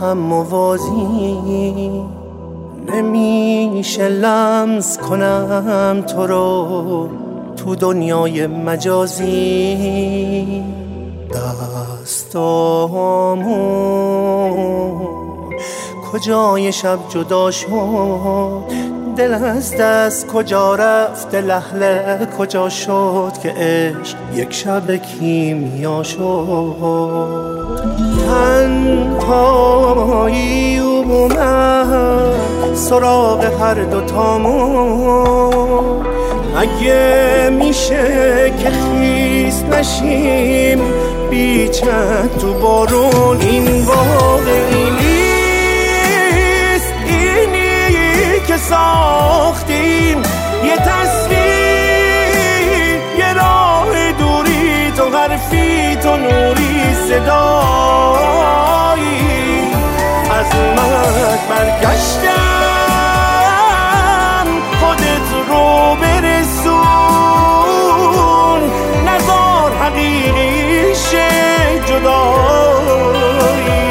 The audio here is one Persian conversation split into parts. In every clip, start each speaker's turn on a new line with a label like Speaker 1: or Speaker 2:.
Speaker 1: هم موازی، نمیشه لمس کنم تو رو تو دنیای مجازی. دستامو کجای شب جدا شد، دل از دست کجا رفت، لحله کجا شد که عشق یک شب کیمیا شد. تنهایی اومد سراغ هر دوتامون، اگه میشه که خیس نشیم بیچند تو بارون. این واقعی نیست، اینی که ساختیم، یه تصویر، یه راه دوری، تو حرفی، تو نوری، صدایی. عظمت برگشتم، خودت رو برسون، نزار حقیقی شه جدایی.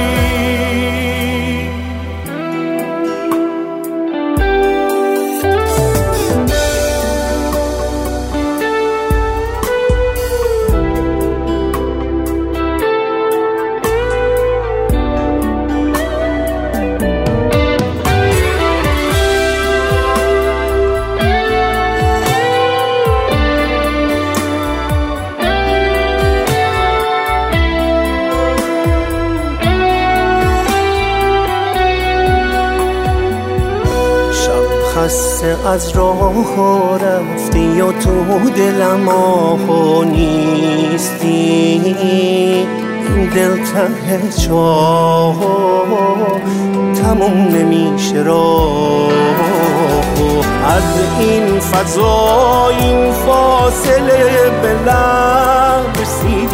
Speaker 1: خسته از راه رفتی یا تو دلم آه نیستی، این دل ته چاه تموم نمیشه راه. از این فضا، این فاصله به لب رسید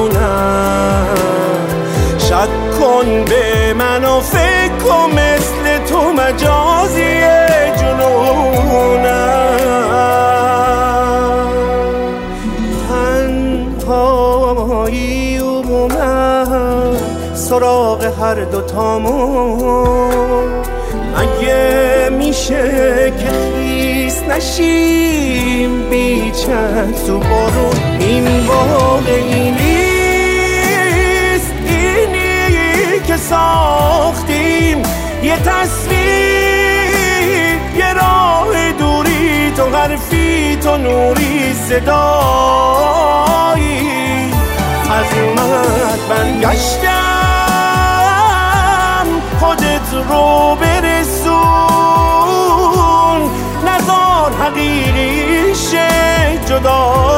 Speaker 1: جونم، شک کن به من و فکر کن مثل تو مجازی جنونم. تنهایی اومد سراغ هر دوتامون، اگه میشه که خیس نشیم بیچند تو بارون. این واقعی نیست، اینی که ساختیم، یه تصویر، یه راه دوری، تو حرفی، تو نوری، صدایی. عظمت برگشتم، خودت رو برسون، نزار حقیقی شه جدا.